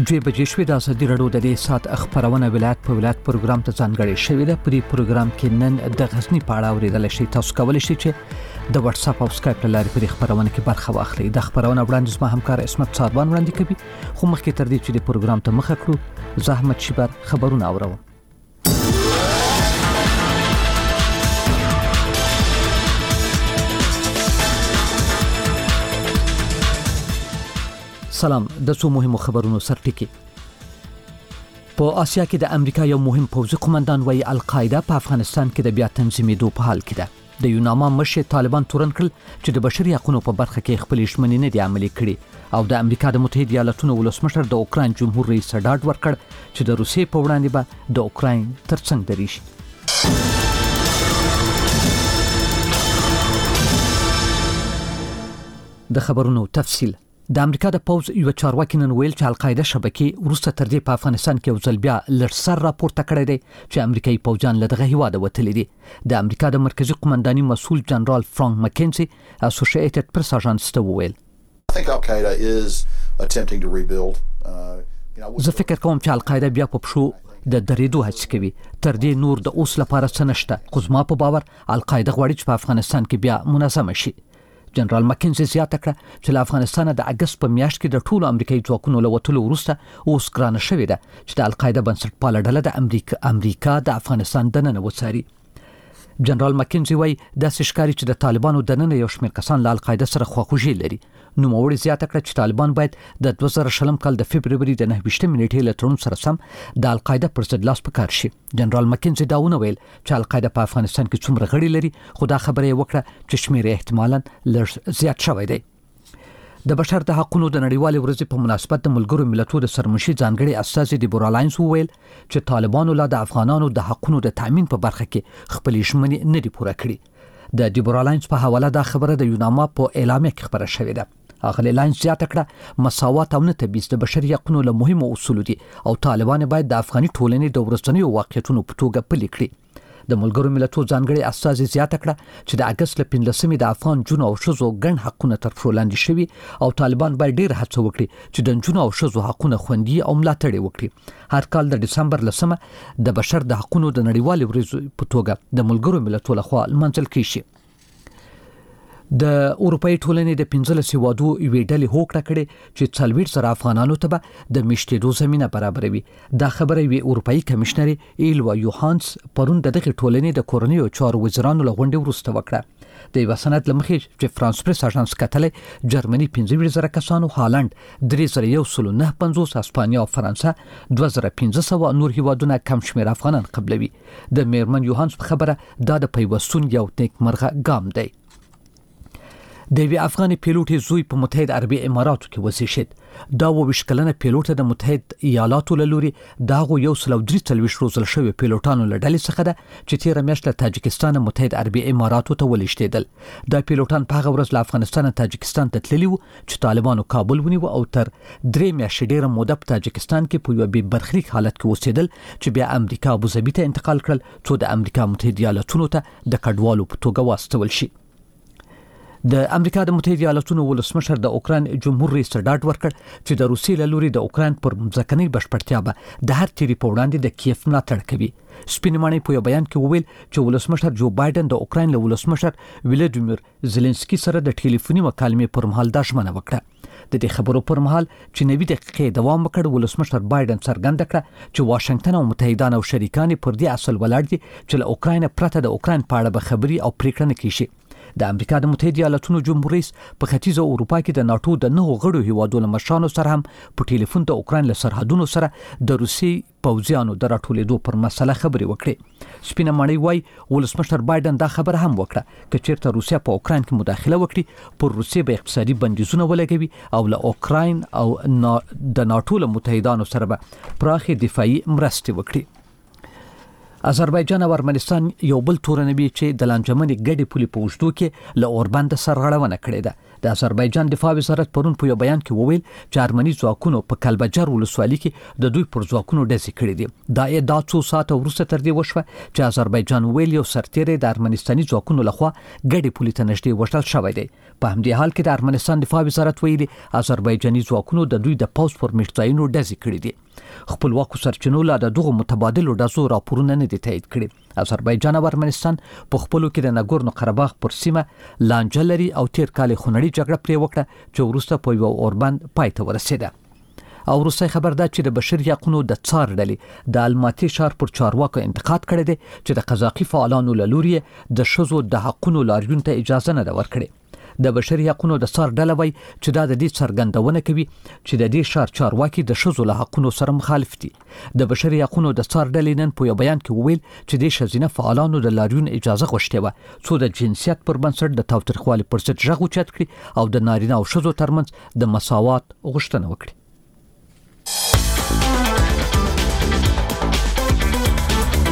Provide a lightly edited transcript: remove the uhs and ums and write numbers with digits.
دوی بجې شوې د ازادي راډیو د دې سات خبرونه ولایت په ولایت پروګرام ته ځانګړې شوې ده. په پروګرام کې نن د غزنی په اړه اوریدل شي. تاسو کولی شئ چې د واتس اپ او سکایپ لارې په خبرونه کې برخه واخلئ. د خبرونه وړاندیز ما همکار اسمت صاحبان وړاندې کوي. خو مخکې تر دې چې د پروګرام ته مخه کړو زحمت شبر خبرونه اورو. سلام. د څو مهمو خبرونو سرټکی. په آسیا کې د امریکا یو مهم پوځي قومندان وایي القاعده په افغانستان کې د بیا تنظیمېدو په حال کې ده. د یوناما مشر طالبان تورن کړل چې د بشري حقوقو په برخه کې خپل ژمنې نه دي عملي کړي او د امریکا د متحده ایالاتونو ولسمشر د اوکراین جمهور رئیس ډاډ ورکړ چې د روسیې په وړاندې به د اوکراین ترڅنګ دریشي. د خبرونو تفصیل. د امریکا د پوز یو چارواکي نن ویل چې القاعده شبکې وروسته تر دې په افغانستان کې یو ځل بیا لړسر راپورته کړی دی چې امریکایي پوځیان له دغه هیواده وتلي دي. د امریکا د مرکزی قومنداني مسؤل جنرال فرانک مکینزي اسوسییټډ پریس اژانس ته وویل زه فکر کوم چې القاعده بیا په پښو د درېدو هڅه کوي. تر دې نور د اوس لپاره څه نشته. خو زما په باور القاعده غواړي چې په افغانستان کې بیا منظمه شي. جنرال مکینزي زیاته کړه چې له افغانستان د اگست په میاشت کې د ټولو امریکایي ځواکونو له وټلو وروسته اوس ګرانه شوې ده چې د القاعده بنسټپاله ډله د امریکا د افغانستان دننه وڅاري. جنرال مکینزي وایي داسې ښکاري چې د طالبانو دننه یو شمېر کسان له القاعده سره خواخوږي لري. نوموړي زیاته کړه چې طالبان باید د 2020 کال د فبرवरी د 9 نیټې له تړون سره سم د القاعده پر ضد لاس پکار شي. جنرال مکینزي دا ویل چې القاعده په افغانستان کې څومره غړي لري خو دا خبره یې وکړه چې شمېر احتمالاً لږ زیات شوی دی. د بشر د حقوقو د نړیوالې ورځې په مناسبت د ملګرو ملتونو د سرمشي ځانګړي استازي دیبورا لاینز وویل چې طالبانو لا د افغانانو د حقوقو د تامین په برخه کې خپل ژمنې نه دي پوره کړې. د دیبورا لاینز په حواله دا خبره د یوناما په اعلامیه کې خبره شوې ده. اغلی لاینز زیاته کړه مساوات او نه تبعیض د بشري حقوقو له مهمو اصولو دي او طالبان باید د افغاني ټولنې د ورځنیو واقعیتونو په توګه پلي کړي. د ملګرو ملتونو ځانګړي استازي زیاته کړه چې د اگست له 15 د افغان جنو او شذو ګڼ حقونه تر پښو لاندې شوي او طالبان باید ډېر هڅه وکړي چې د جنو او شذو حقونه خوندي او ملاتړ وکړي. هر کال د دسمبر لسمه د بشر د حقوقو د نړیوالې ورځې په توګه د ملګرو ملتونو لخوا لمانځل کیږي. د اروپאי ټولنې د 15 هیوادو یوې ډلې هوکړه کړې چې 40 افغانانو ته به د میشتېدو زمينه برابروي. دا خبره وی اروپאי کمشنر ایلوا یوهانس پرون دغه ټولنې د کورنیو چارو وزیرانو له غونډې وروسته وکړه. د وسنت لمخې چې فرانس پریس اژانس کتلې جرمني 15,000 کسانو، هالند 3,195، اسپانیا او فرانسه 2,500 نور هیوادونه کم شمېر افغانان قبلوي. د میرمن یوهانس په خبره دا د پیوستون یو نیکمرغه ګام دی. د وی افغاني پیلوټ زوی په متحده عربي اماراتو کې وسیشت. دا 22 کلنه پیلوټ د متحده ایالاتو له لوري داغه 143 روزل شوی پیلوټانو له ډلې څخه ده چې تیر میاشت له تاجکستان متحده عربي اماراتو ته ولېشتېدل. دا پیلوټان په هغه ورځ له افغانستان تاجکستان ته تللي وو چې طالبانو کابل ونیو او تر 3 میاشتې ډېره موده په تاجکستان کې په یو بې برخلیک حالت کې اوسېدل چې بیا امریکا ابوظبي ته انتقال کړل څو د امریکا متحده ایالاتونو ته د کډوالو په توګه واستول شي. د امریکا د متحده ایالاتونو ولسمشر د اوکراین جمهور رئیس ډاډ ورکړ چې د روسیې له لوري د اوکراین پر ځمکنۍ بشپړتیا به د هر تیری په وړاندې د کیف ملاتړ کوي. سپینمانې په یو بیان کې وویل چې ولسمشر جو بایدن د اوکراین له ولسمشر ولادیمیر زيلنسکي سره د ټلیفوني مکالمې پر مهال دا ژمنه وکړه. د دې خبرو پر مهال چې 90 دقیقې دوام وکړ ولسمشر بایدن څرګنده کړه چې واشنگټن او متحدان او شریکان پر دې اصل ولاړ دي چې له اوکراین پرته د اوکراین په اړه به خبري او پریکړه نه کوي. د امریکا د متحده ایالاتونو جمهور رئیس په ختیځه اروپا کې د ناتو د 9 غړو هیوادونو مشرانو سره هم په ټلیفون د اوکراین له سرحدونو سره د روسي پوځیانو د راټولېدو پر مسله خبرې وکړې. سپینه ماڼۍ وايي ولسمشر بایدن دا خبره هم وکړه چې چیرته روسیا په اوکراین کې مداخله وکړي پر روسیې به اقتصادي بندیزونه ولګوي او له اوکراین او د ناتو له متحدانو سره به پراخي دفاعي مرستې وکړي. آذربایجان او ارمنستان یو بل تورنوي چې د لانجمنې ګډې پولې په وشتو کې له اوربند سرغړونه کړې ده. د آذربایجان دفاع وزارت پرون په یو بیان کې وویل چې ارمني ځواکونو په کلبجر ولسوالۍ کې د دوی پر ځواکونو ډزې کړې دي. دا ادعا څو ساعته وروسته تر دې وشوه چې آذربایجان ویل یو سرتیری د ارمنستاني ځواکونو لخوا ګډې پولې ته نږدې وژل شوی دی. په همدې حال کې د ارمنستان دفاع وزارت ویلي آذربایجاني ځواکونو د دوی د پوځ پر میشتایونو ډزې کړې دي. خپلواکو سرچینو لا د دغه متبادلو ډزو راپورونه نه دي تایید کړي. آذربایجان او ارمنستان په خپلو کې د ناګورنو قرهباغ پر سیمه لانجه لري او تیر کال خونړۍ جګړه پرې وکړه چې وروسته په یو اوربند پای ته ورسېده. او وروستی خبر ده چې د بشري حقوقو د څار ډلې د الماتي ښار پر چارواکو انتقاد کړی دی چې د قزاقي فعالانو له لوري د ښځو د حقوقو لاریون ته اجازه نه ده ورکړې. د بشري حقوقو د څار ډله وایي چې دا د دې څرګندونه کوي چې د دې ښار چارواکي د ښځو له حقوقو سره مخالف دي. د بشري حقوقو د څار ډلې نن په یو بیان کې وویل چې د ښځینه فعالانو د لاریون اجازه غوښتې وه څو د جنسیت پر بنسټ د تاوتریخوالي پر ضد غږ اوچت کړي او د نارینه او ښځو ترمنځ د مساوات غوښتنه وکړي.